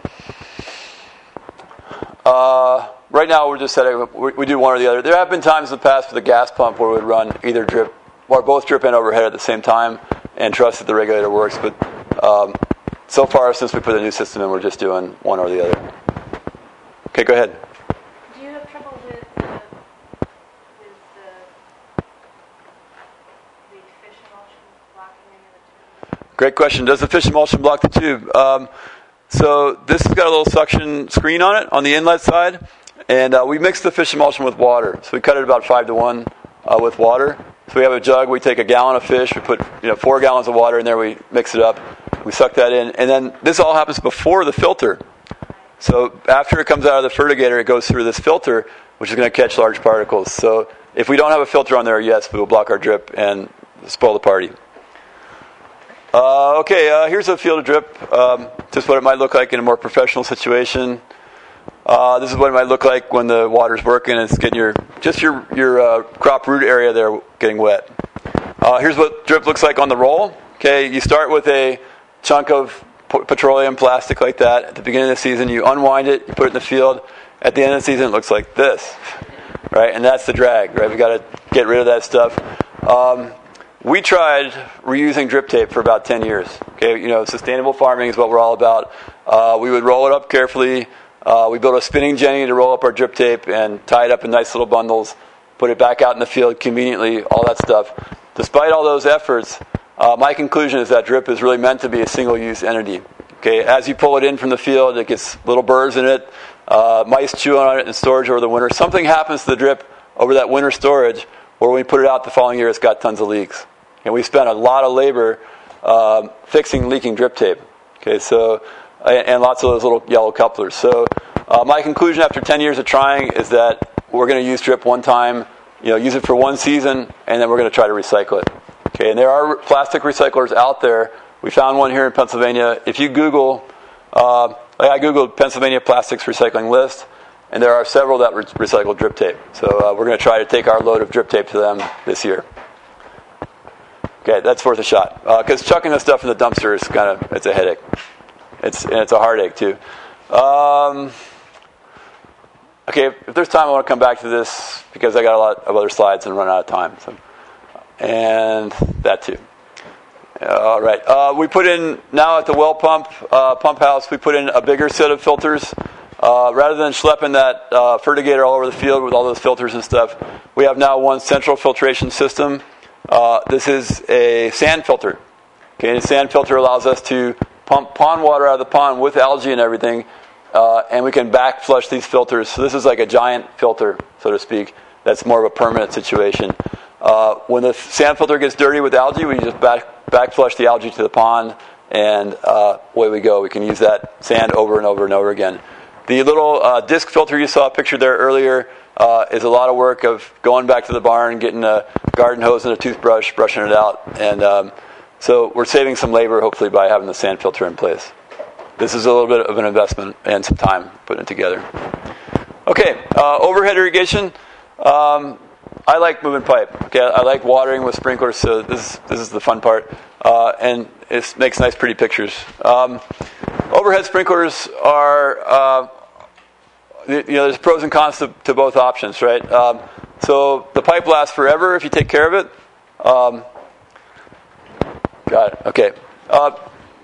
uh, right now, we're just setting. We, we do one or the other. There have been times in the past with the gas pump where we'd run either drip or both drip and overhead at the same time, and trust that the regulator works. But um, so far, since we put the new system in, we're just doing one or the other. Okay, go ahead. Do you have trouble with the with the the fish emulsion blocking any of the tube? Great question. Does the fish emulsion block the tube? Um, so this has got a little suction screen on it on the inlet side, and uh, we mix the fish emulsion with water. So we cut it about five to one uh, with water. So we have a jug. We take a gallon of fish. We put you know four gallons of water in there. We mix it up. We suck that in, and then this all happens before the filter. So after it comes out of the fertigator, it goes through this filter, which is going to catch large particles. So if we don't have a filter on there, yes, we will block our drip and spoil the party. Uh, okay, uh, here's a field of drip. Um, just what it might look like in a more professional situation. Uh, this is what it might look like when the water's working. It's getting your just your your uh, crop root area there getting wet. Uh, here's what drip looks like on the roll. Okay, you start with a chunk of petroleum plastic like that. At the beginning of the season, you unwind it, you put it in the field. At the end of the season, it looks like this, right? And that's the drag, right? We got to get rid of that stuff. Um, we tried reusing drip tape for about ten years. Okay, you know, sustainable farming is what we're all about. Uh, we would roll it up carefully. Uh, we built a spinning jenny to roll up our drip tape and tie it up in nice little bundles, put it back out in the field conveniently, all that stuff. Despite all those efforts, Uh, my conclusion is that drip is really meant to be a single-use entity. Okay, as you pull it in from the field, it gets little burrs in it, uh, mice chew on it in storage over the winter. Something happens to the drip over that winter storage, where when we put it out the following year, it's got tons of leaks. And we spent a lot of labor uh, fixing leaking drip tape. Okay, so and, and lots of those little yellow couplers. So uh, my conclusion after ten years of trying is that we're going to use drip one time, you know, use it for one season, and then we're going to try to recycle it. Okay, and there are plastic recyclers out there. We found one here in Pennsylvania. If you Google, uh, like I Googled Pennsylvania Plastics Recycling List, and there are several that re- recycle drip tape. So uh, we're going to try to take our load of drip tape to them this year. Okay, that's worth a shot. Because uh, chucking this stuff in the dumpster is kind of, it's a headache. It's and it's a heartache too. Um, okay, if, if there's time, I want to come back to this because I got a lot of other slides and run out of time. So. And that too. All right. Uh, we put in, now at the well pump, uh, pump house, we put in a bigger set of filters. Uh, rather than schlepping that uh, fertigator all over the field with all those filters and stuff, we have now one central filtration system. Uh, this is a sand filter. Okay, and a sand filter allows us to pump pond water out of the pond with algae and everything, uh, and we can back flush these filters. So this is like a giant filter, so to speak. That's more of a permanent situation. Uh, when the sand filter gets dirty with algae, we just back, back flush the algae to the pond, and uh, away we go. We can use that sand over and over and over again. The little uh, disc filter you saw pictured there earlier uh, is a lot of work of going back to the barn, getting a garden hose and a toothbrush, brushing it out. And um, so we're saving some labor, hopefully, by having the sand filter in place. This is a little bit of an investment and some time putting it together. Okay, uh, overhead irrigation. Um, I like moving pipe. Okay, I like watering with sprinklers, so this this is the fun part, uh, and it makes nice, pretty pictures. Um, overhead sprinklers are, uh, you know, there's pros and cons to, to both options, right? Um, so the pipe lasts forever if you take care of it. Um, got it. Okay. Uh,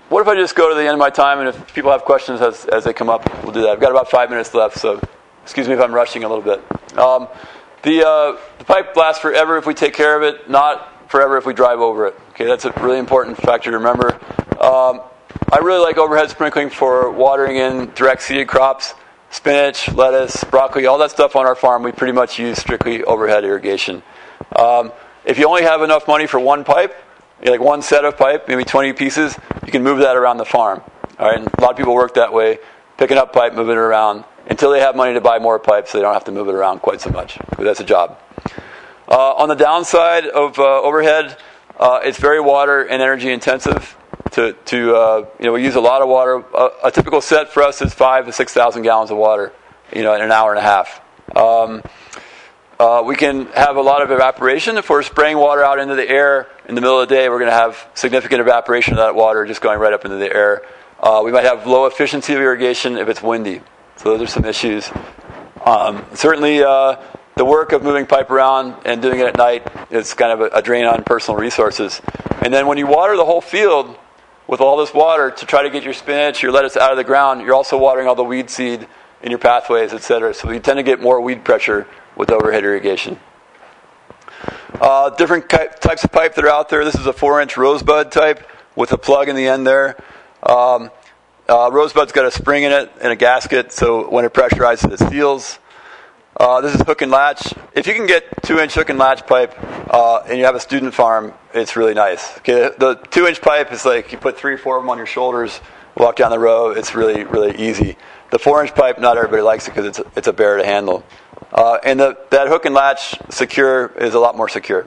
what if I just go to the end of my time, and if people have questions as, as they come up, we'll do that. I've got about five minutes left, so excuse me if I'm rushing a little bit. Um, the, uh, the pipe lasts forever if we take care of it, not forever if we drive over it. Okay, that's a really important factor to remember. Um, I really like overhead sprinkling for watering in direct seeded crops. Spinach, lettuce, broccoli, all that stuff on our farm, we pretty much use strictly overhead irrigation. Um, if you only have enough money for one pipe, like one set of pipe, maybe twenty pieces, you can move that around the farm. All right, and a lot of people work that way, picking up pipe, moving it around, until they have money to buy more pipe so they don't have to move it around quite so much. But that's a job. Uh, on the downside of uh, overhead, uh, it's very water and energy intensive. To, to uh, you know, we use a lot of water. A, a typical set for us is five to six thousand gallons of water, you know, in an hour and a half. Um, uh, we can have a lot of evaporation if we're spraying water out into the air in the middle of the day. We're going to have significant evaporation of that water just going right up into the air. Uh, we might have low efficiency of irrigation if it's windy. So those are some issues. Um, certainly, uh, the work of moving pipe around and doing it at night is kind of a, a drain on personal resources. And then when you water the whole field with all this water to try to get your spinach, your lettuce out of the ground, you're also watering all the weed seed in your pathways, et cetera. So you tend to get more weed pressure with overhead irrigation. Uh, different types of pipe that are out there. This is a four-inch rosebud type with a plug in the end there. Um, uh, rosebud's got a spring in it and a gasket, so when it pressurizes, it seals. Uh, this is hook and latch. If you can get two-inch hook and latch pipe uh, and you have a student farm, it's really nice. Okay, the two-inch pipe is like you put three or four of them on your shoulders, walk down the row. It's really, really easy. The four-inch pipe, not everybody likes it because it's a, it's a bear to handle. Uh, and the, that hook and latch secure is a lot more secure.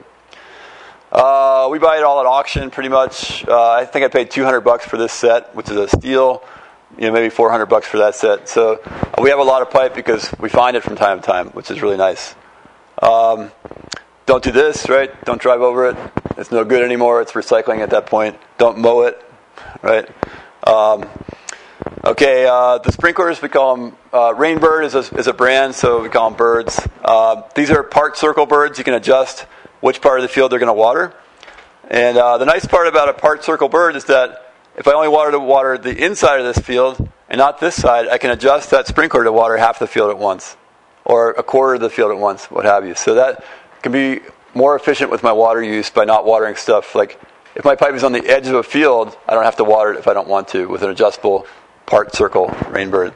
Uh, we buy it all at auction, pretty much. Uh, I think I paid two hundred bucks for this set, which is a steel. You know, maybe four hundred bucks for that set. So uh, we have a lot of pipe because we find it from time to time, which is really nice. Um, don't do this, right? Don't drive over it. It's no good anymore. It's recycling at that point. Don't mow it, right? Um, okay, uh, the sprinklers, we call them, uh, Rainbird is a, is a brand, so we call them birds. Uh, these are part circle birds. You can adjust which part of the field they're going to water. And uh, the nice part about a part circle bird is that if I only water to water the inside of this field and not this side, I can adjust that sprinkler to water half the field at once, or a quarter of the field at once, what have you. So that can be more efficient with my water use by not watering stuff. Like if my pipe is on the edge of a field, I don't have to water it if I don't want to with an adjustable part circle Rainbird.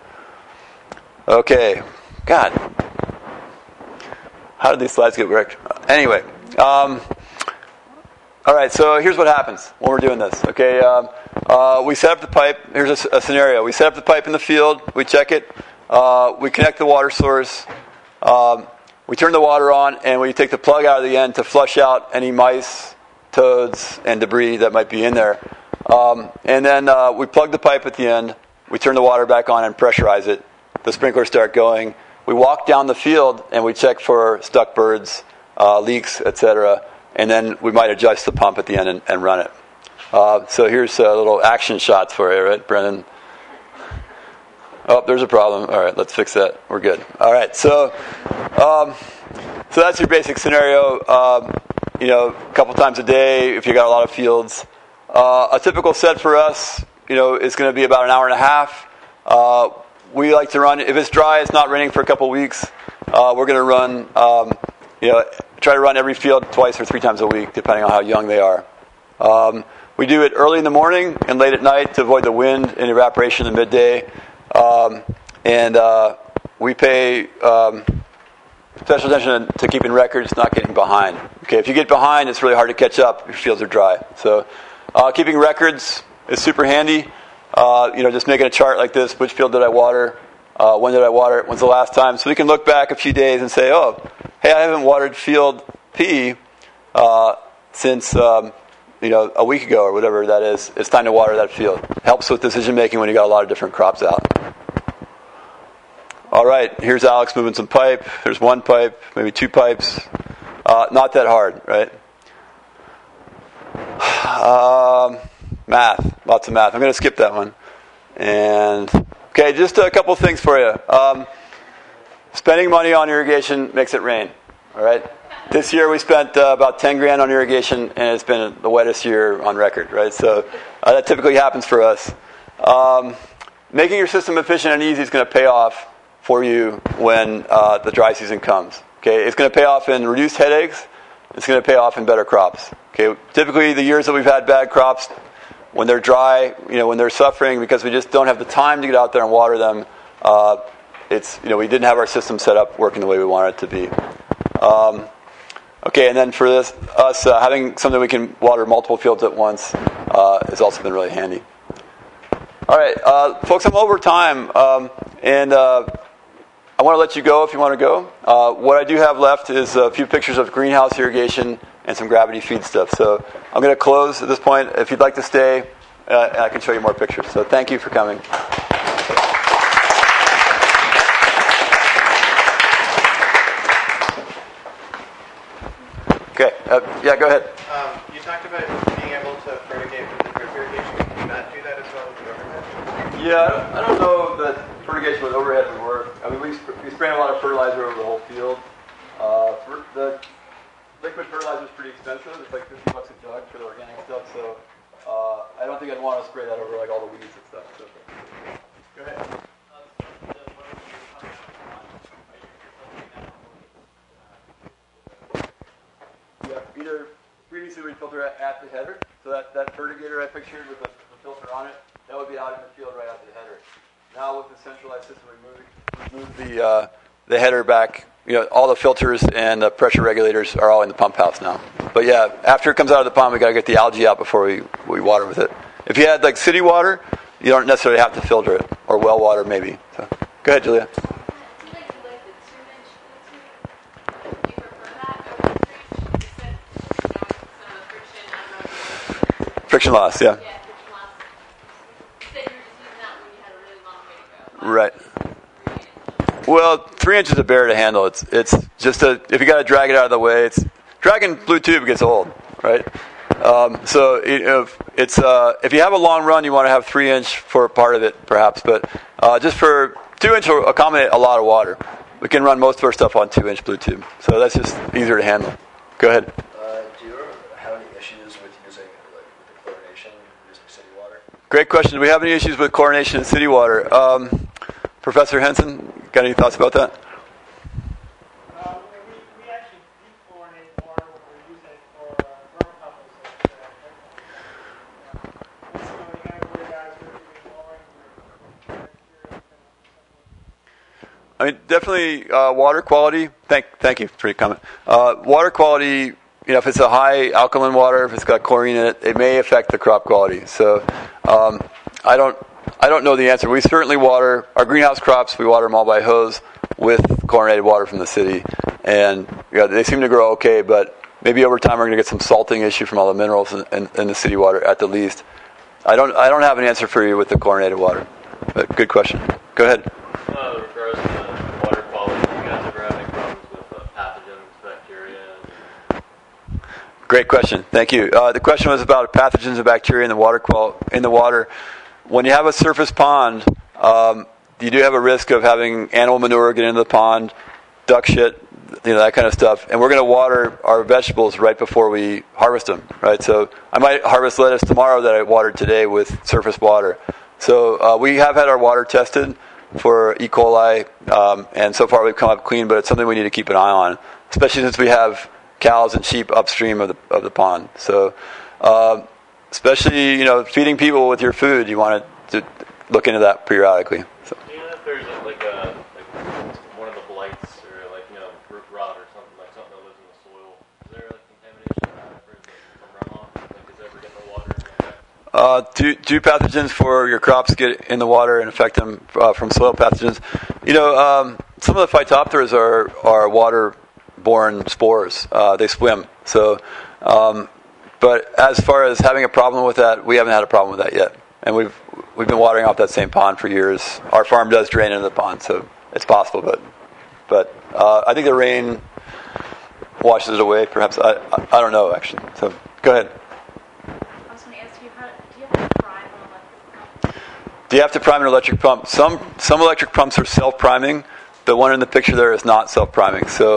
Okay, God, how did these slides get wrecked? Anyway. Um, All right, so here's what happens when we're doing this. Okay, um, uh, we set up the pipe. Here's a, a scenario. We set up the pipe in the field. We check it. Uh, we connect the water source. Um, we turn the water on, and we take the plug out of the end to flush out any mice, toads, and debris that might be in there. Um, and then uh, we plug the pipe at the end. We turn the water back on and pressurize it. The sprinklers start going. We walk down the field, and we check for stuck birds, uh, leaks, et cetera, and then we might adjust the pump at the end and, and run it. Uh, so here's a little action shots for you, right, Brendan? Oh, there's a problem. All right, let's fix that. We're good. All right, so um, so that's your basic scenario. Um, you know, a couple times a day if you got a lot of fields. Uh, a typical set for us, you know, is going to be about an hour and a half. Uh, we like to run, if it's dry, it's not raining for a couple weeks, uh, we're going to run, um, you know, try to run every field twice or three times a week, depending on how young they are. Um, we do it early in the morning and late at night to avoid the wind and evaporation in midday. Um, and uh, we pay um, special attention to keeping records, not getting behind. Okay, if you get behind, it's really hard to catch up if your fields are dry. So uh, keeping records is super handy. Uh, you know, just making a chart like this, which field did I water? Uh, when did I water it? When's the last time? So we can look back a few days and say, oh, hey, I haven't watered field P uh, since, um, you know, a week ago or whatever that is. It's time to water that field. Helps with decision making when you got a lot of different crops out. All right, here's Alex moving some pipe. There's one pipe, maybe two pipes. Uh, not that hard, right? Um, math, lots of math. I'm going to skip that one. And okay, just a couple things for you. Um, spending money on irrigation makes it rain. All right. this year we spent uh, about ten grand on irrigation, and it's been the wettest year on record, right? So uh, that typically happens for us. Um, making your system efficient and easy is going to pay off for you when uh, the dry season comes. Okay, it's going to pay off in reduced headaches. It's going to pay off in better crops. Okay, typically the years that we've had bad crops, when they're dry, you know, when they're suffering because we just don't have the time to get out there and water them, uh, it's, you know, we didn't have our system set up working the way we wanted it to be. Um, okay, and then for this, us uh, having something we can water multiple fields at once uh, has also been really handy. All right, uh, folks, I'm over time, um, and uh, I want to let you go if you want to go. Uh, what I do have left is a few pictures of greenhouse irrigation and some gravity feed stuff. So I'm going to close at this point. If you'd like to stay, uh, I can show you more pictures. So thank you for coming. Okay, uh, yeah, go ahead. Um, you talked about being able to fertigate with the drip irrigation. Can you not do that as well as the overhead? Yeah, I don't, I don't know that fertigation with overhead would work. I mean, we, sp- we spray a lot of fertilizer over the whole field. Uh, for the liquid fertilizer is pretty expensive. It's like fifty bucks a jug for the organic stuff. So uh, I don't think I'd want to spray that over like all the weeds and stuff. So go ahead. Yeah, either previously we'd filter at, at the header. So that, that fertigator I pictured with the, the filter on it, that would be out in the field right after the header. Now with the centralized system, we move, move the uh, the header back. You know, all the filters and the pressure regulators are all in the pump house now. But yeah, after it comes out of the pond, we got to get the algae out before we, we water with it. If you had like city water, you don't necessarily have to filter it, or well water maybe. So go ahead, Julia. Friction loss, yeah. Yeah, friction loss. You said you were just using that when you had a really long way to go. Right. Three inches. Well, three inches of bear to handle. It's it's just a if you got to drag it out of the way. It's dragging blue tube gets old, right? Um, so it, if it's uh, if you have a long run, you want to have three inch for part of it, perhaps. But uh, just for two inch will accommodate a lot of water. We can run most of our stuff on two inch blue tube, so that's just easier to handle. Go ahead. Uh, do you have any issues with using like with the chlorination using city water? Great question. Do we have any issues with chlorination in city water? Um, Professor Henson, got any thoughts about that? Uh, we, we actually dechlorinate water when we use it for uh, vermicompost. Uh, that's the only thing I worry about is we're chlorine or I mean, definitely uh, water quality. Thank, thank you for your comment. Uh, water quality. You know, if it's a high alkaline water, if it's got chlorine in it, it may affect the crop quality. So, um, I don't, I don't know the answer. We certainly water our greenhouse crops. We water them all by hose with chlorinated water from the city, and you know, they seem to grow okay. But maybe over time we're going to get some salting issue from all the minerals in, in, in the city water at the least. I don't, I don't have an answer for you with the chlorinated water, but good question. Go ahead. Uh, with regards to water quality, you guys ever have any problems with uh, pathogens, bacteria? Great question. Thank you. Uh, the question was about pathogens and bacteria in the water qual- in the water. When you have a surface pond, um, you do have a risk of having animal manure get into the pond, duck shit, you know, that kind of stuff. And we're going to water our vegetables right before we harvest them, right? So I might harvest lettuce tomorrow that I watered today with surface water. So uh, we have had our water tested for E. coli, um, and so far we've come up clean, but it's something we need to keep an eye on, especially since we have cows and sheep upstream of the of the pond. So, uh, especially, you know, feeding people with your food, you want to look into that periodically. So. Do you know if there's a, like a like one of the blights or like you know root rot or something like something that lives in the soil? Is there like contamination from runoff? Like is it ever getting the water? Uh, do, do pathogens for your crops get in the water and affect them uh, from soil pathogens? You know, um, some of the phytophthora are are water-borne spores. Uh, they swim. So, um, but as far as having a problem with that, we haven't had a problem with that yet. And we've we've been watering off that same pond for years. Our farm does drain into the pond, so it's possible. But but uh, I think the rain washes it away. Perhaps I I, I don't know actually. So go ahead. I was going to ask you, how, do you have to prime an electric pump? Do you have to prime an electric pump? Some some electric pumps are self-priming. The one in the picture there is not self-priming. So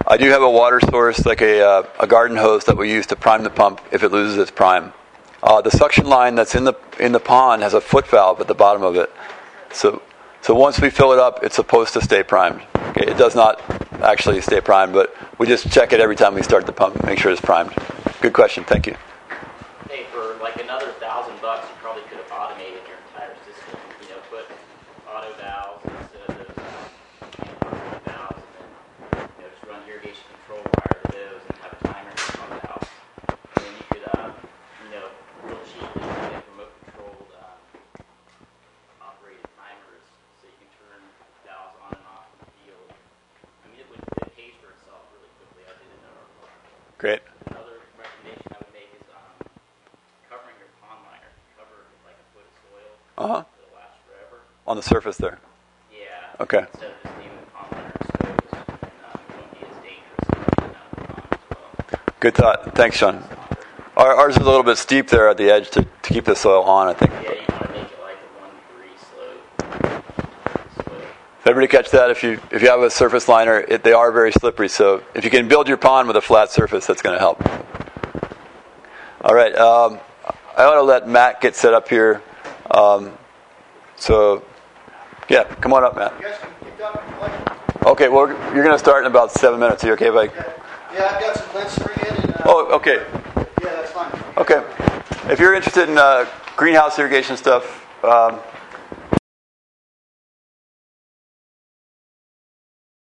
I do have a water source, like a, uh, a garden hose that we use to prime the pump if it loses its prime. Uh, the suction line that's in the in the pond has a foot valve at the bottom of it. So so once we fill it up, it's supposed to stay primed. Okay, it does not actually stay primed, but we just check it every time we start the pump, make sure it's primed. Good question. Thank you. Hey, for like another thousand bucks, you probably could have automated your entire system. You know, put auto valves instead of those uh, you know, permanent valves, and then you know just run irrigation control wire to those, and have a timer in your pump house. And then you could, uh, you know, real cheaply get remote controlled um, operated timers, so you can turn valves on and off in the field. I mean, it would it pays for itself really quickly. I did it in our farm. Great. Another recommendation I would make is um, covering your pond liner. Cover it with like a foot of soil. Uh-huh. It'll last forever. On the surface there. Yeah. Okay. Instead of just leaving the pond liner exposed, and um, it won't be as dangerous as getting out of the pond as well. Good thought. Thanks, Sean. Our, ours is a little bit steep there at the edge to, to keep the soil on, I think. Yeah, you want to make it like a one three slope. slope. Did everybody catch that? If you if you have a surface liner, it, they are very slippery. So if you can build your pond with a flat surface, that's going to help. All right. Um, I ought to let Matt get set up here. Um, so, yeah, come on up, Matt. You guys can keep going if you like. Okay. Well, you're going to start in about seven minutes. Are you okay, Mike? Yeah, yeah, I've got some lens to bring in. And, uh, Oh, okay. Yeah, that's fine. Okay. If you're interested in uh, greenhouse irrigation stuff, um,